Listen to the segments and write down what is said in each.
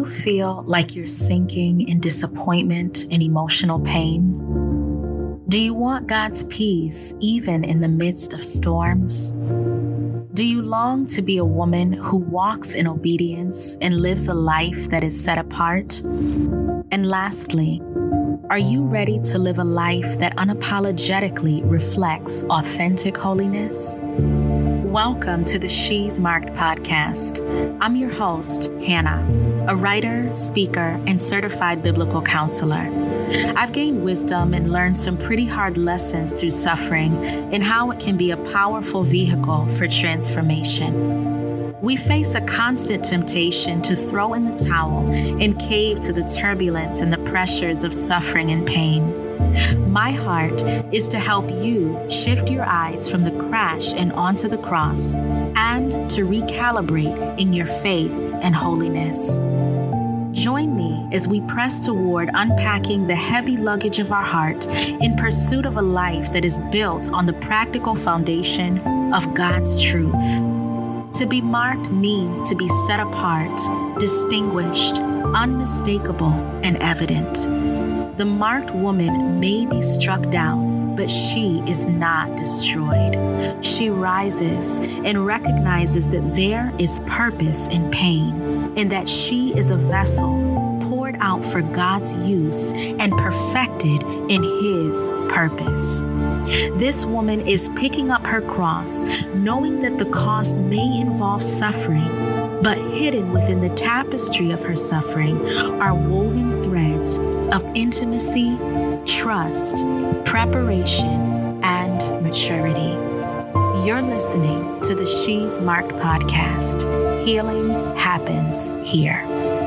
feel like you're sinking in disappointment and emotional pain? Do you want God's peace even in the midst of storms? Do you long to be a woman who walks in obedience and lives a life that is set apart? And lastly, are you ready to live a life that unapologetically reflects authentic holiness? Welcome to the She's Marked podcast. I'm your host, Hannah, a writer, speaker, and certified biblical counselor. I've gained wisdom and learned some pretty hard lessons through suffering and how it can be a powerful vehicle for transformation. We face a constant temptation to throw in the towel and cave to the turbulence and the pressures of suffering and pain. My heart is to help you shift your eyes from the crash and onto the cross and to recalibrate in your faith and holiness. Join me as we press toward unpacking the heavy luggage of our heart in pursuit of a life that is built on the practical foundation of God's truth. To be marked means to be set apart, distinguished, unmistakable, and evident. The marked woman may be struck down, but she is not destroyed. She rises and recognizes that there is purpose in pain, and that she is a vessel poured out for God's use and perfected in His purpose. This woman is picking up her cross, knowing that the cost may involve suffering, but hidden within the tapestry of her suffering are woven threads of intimacy, trust, preparation, and maturity. You're listening to the She's Marked podcast. Healing happens here.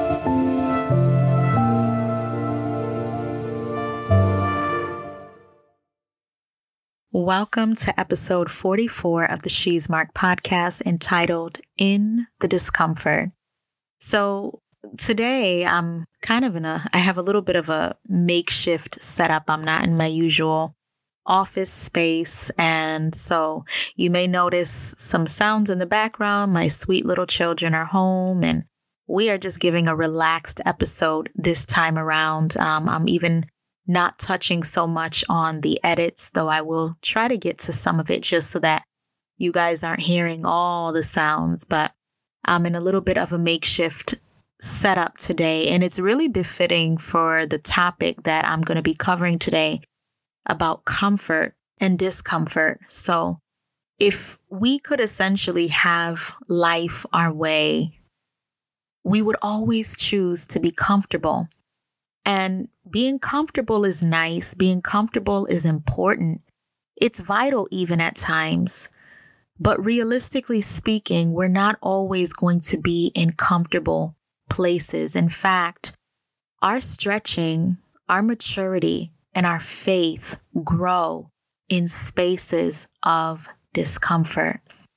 Welcome to episode 44 of the She's Marked podcast, entitled In the Discomfort. So today I'm I have a little bit of a makeshift setup. I'm not in my usual office space. And so you may notice some sounds in the background. My sweet little children are home and we are just giving a relaxed episode this time around. I'm even not touching so much on the edits, though I will try to get to some of it just so that you guys aren't hearing all the sounds. But I'm in a little bit of a makeshift setup today, and it's really befitting for the topic that I'm going to be covering today about comfort and discomfort. So if we could essentially have life our way, we would always choose to be comfortable. And being comfortable is nice. Being comfortable is important. It's vital even at times. But realistically speaking, we're not always going to be in comfortable places. In fact, our stretching, our maturity, and our faith grow in spaces of discomfort.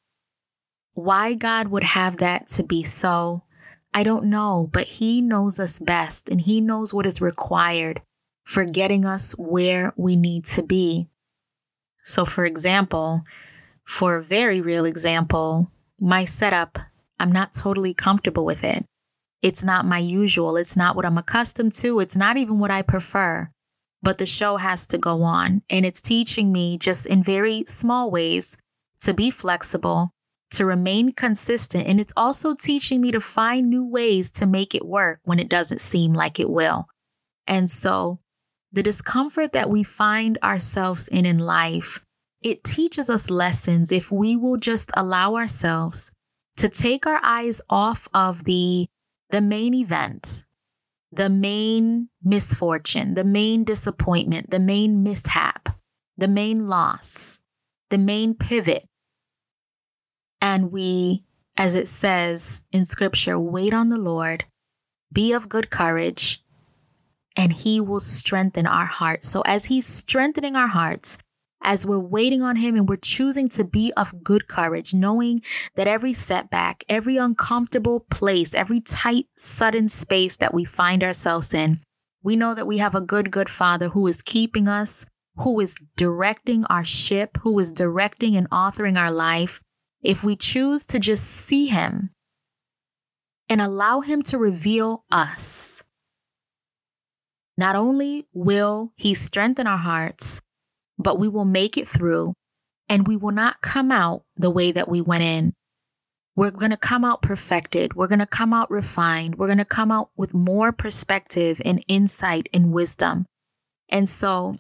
Why God would have that to be so, I don't know, but He knows us best, and He knows what is required for getting us where we need to be. So for example, for a very real example, my setup, I'm not totally comfortable with it. It's not my usual. It's not what I'm accustomed to. It's not even what I prefer. But the show has to go on. And it's teaching me just in very small ways to be flexible, to remain consistent. And it's also teaching me to find new ways to make it work when it doesn't seem like it will. And so the discomfort that we find ourselves in life, it teaches us lessons if we will just allow ourselves to take our eyes off of the main event, the main misfortune, the main disappointment, the main mishap, the main loss, the main pivot. And we, as it says in scripture, wait on the Lord, be of good courage, and He will strengthen our hearts. So as He's strengthening our hearts, as we're waiting on Him and we're choosing to be of good courage, knowing that every setback, every uncomfortable place, every tight, sudden space that we find ourselves in, we know that we have a good Father who is keeping us, who is directing our ship, who is directing and authoring our life. If we choose to just see Him and allow him to reveal us. Not only will he strengthen our hearts, but we will make it through, and we will not come out the way that we went in. We're going to come out perfected. We're going to come out refined. We're going to come out with more perspective and insight and wisdom. And so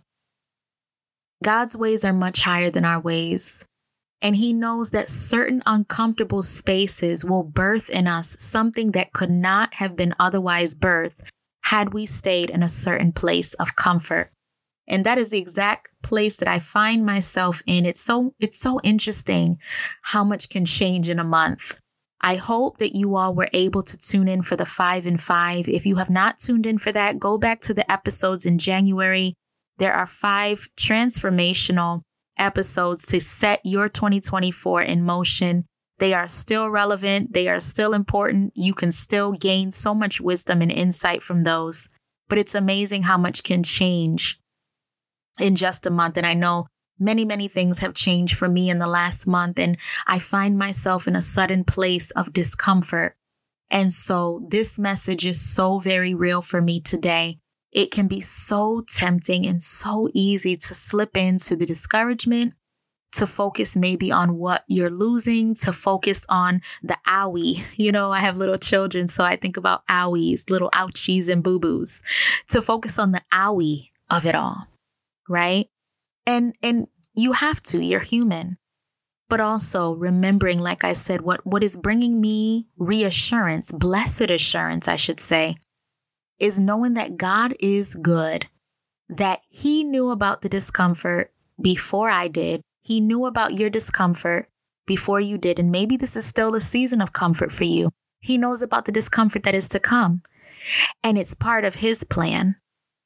God's ways are much higher than our ways. And he knows that certain uncomfortable spaces will birth in us something that could not have been otherwise birthed had we stayed in a certain place of comfort. And that is the exact place that I find myself in. It's so interesting how much can change in a month. I hope that you all were able to tune in for the 5 and 5. If you have not tuned in for that, go back to the episodes in January. There are 5 transformational episodes to set your 2024 in motion. They are still relevant. They are still important. You can still gain so much wisdom and insight from those. But it's amazing how much can change in just a month. And I know many, many things have changed for me in the last month. And I find myself in a sudden place of discomfort. And so this message is so very real for me today. It can be so tempting and so easy to slip into the discouragement, to focus maybe on what you're losing, to focus on the owie. You know, I have little children, so I think about owies, little ouchies and boo-boos, to focus on the owie of it all, right? And you have to, you're human. But also remembering, like I said, what is bringing me reassurance, blessed assurance, I should say, is knowing that God is good, that he knew about the discomfort before I did. He knew about your discomfort before you did. And maybe this is still a season of comfort for you. He knows about the discomfort that is to come. And it's part of his plan.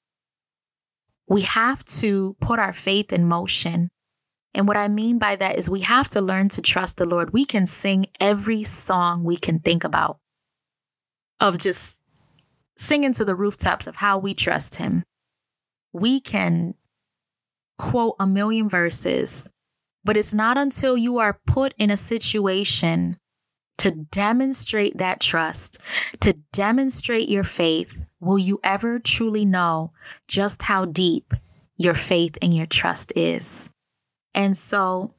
We have to put our faith in motion. And what I mean by that is we have to learn to trust the Lord. We can sing every song we can think about, of just singing to the rooftops of how we trust him. We can quote a million verses, but it's not until you are put in a situation to demonstrate that trust, to demonstrate your faith, will you ever truly know just how deep your faith and your trust is. And so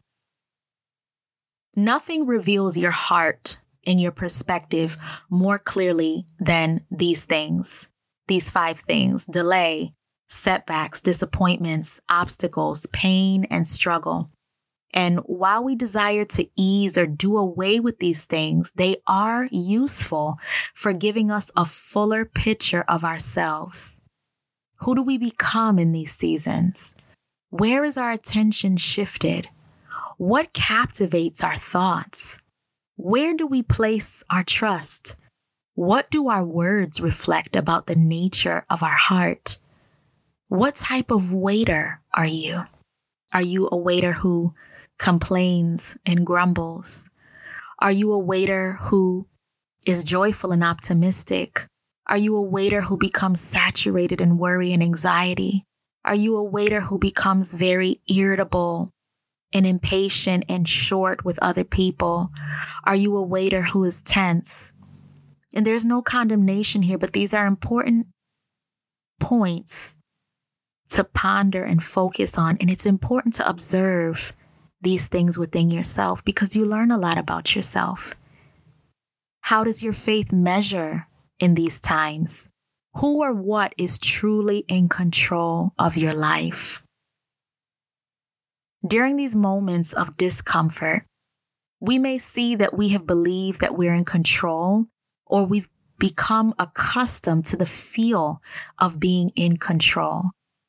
nothing reveals your heart and your perspective more clearly than these things, these 5 things: delay, setbacks, disappointments, obstacles, pain, and struggle. And while we desire to ease or do away with these things, they are useful for giving us a fuller picture of ourselves. Who do we become in these seasons? Where is our attention shifted? What captivates our thoughts? Where do we place our trust? What do our words reflect about the nature of our heart? What type of waiter are you? Are you a waiter who complains and grumbles? Are you a waiter who is joyful and optimistic? Are you a waiter who becomes saturated in worry and anxiety? Are you a waiter who becomes very irritable and impatient and short with other people? Are you a waiter who is tense? And there's no condemnation here, but these are important points to ponder and focus on. And it's important to observe these things within yourself because you learn a lot about yourself. How does your faith measure in these times? Who or what is truly in control of your life? During these moments of discomfort, we may see that we have believed that we're in control, or we've become accustomed to the feel of being in control.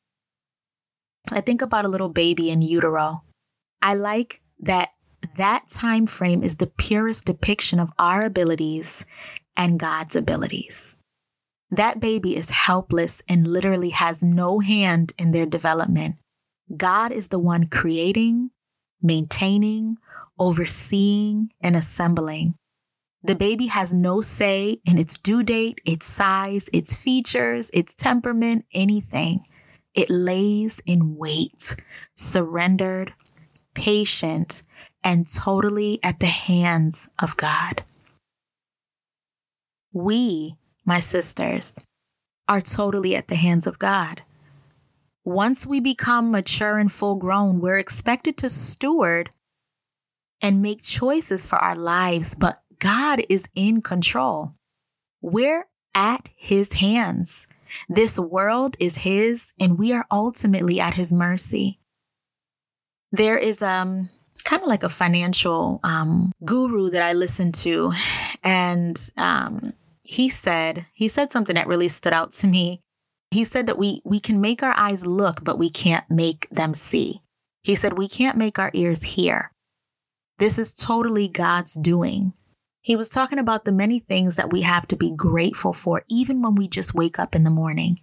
I think about a little baby in utero. I like that time frame is the purest depiction of our abilities and God's abilities. That baby is helpless and literally has no hand in their development. God is the one creating, maintaining, overseeing, and assembling. The baby has no say in its due date, its size, its features, its temperament, anything. It lays in wait, surrendered, patient, and totally at the hands of God. We, my sisters, are totally at the hands of God. Once we become mature and full grown, we're expected to steward and make choices for our lives, but God is in control. We're at his hands. This world is his, and we are ultimately at his mercy. There is kind of like a financial guru that I listened to, and he said something that really stood out to me. He said that we can make our eyes look, but we can't make them see. He said we can't make our ears hear. This is totally God's doing. He was talking about the many things that we have to be grateful for, even when we just wake up in the morning.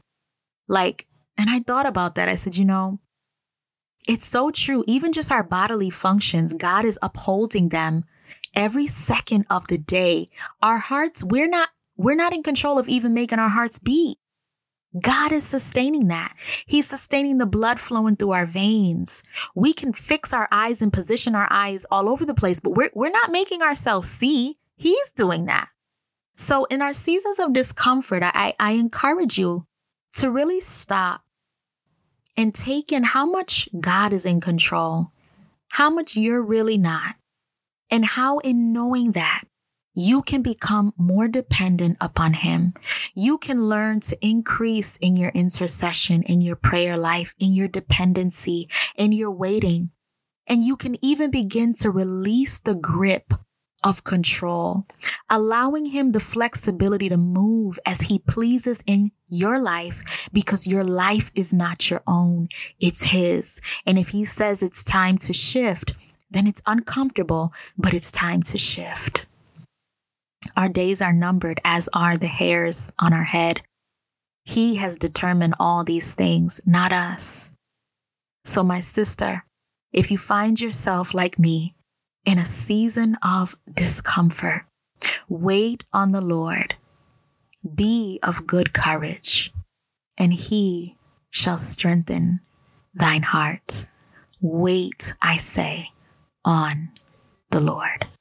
And I thought about that. I said, it's so true. Even just our bodily functions, God is upholding them every second of the day. Our hearts, we're not in control of even making our hearts beat. God is sustaining that. He's sustaining the blood flowing through our veins. We can fix our eyes and position our eyes all over the place, but we're not making ourselves see. He's doing that. So in our seasons of discomfort, I encourage you to really stop and take in how much God is in control, how much you're really not, and how in knowing that, you can become more dependent upon him. You can learn to increase in your intercession, in your prayer life, in your dependency, in your waiting. And you can even begin to release the grip of control, allowing him the flexibility to move as he pleases in your life, because your life is not your own. It's his. And if he says it's time to shift, then it's uncomfortable, but it's time to shift. Our days are numbered, as are the hairs on our head. He has determined all these things, not us. So my sister, if you find yourself like me in a season of discomfort, wait on the Lord. Be of good courage, and he shall strengthen thine heart. Wait, I say, on the Lord.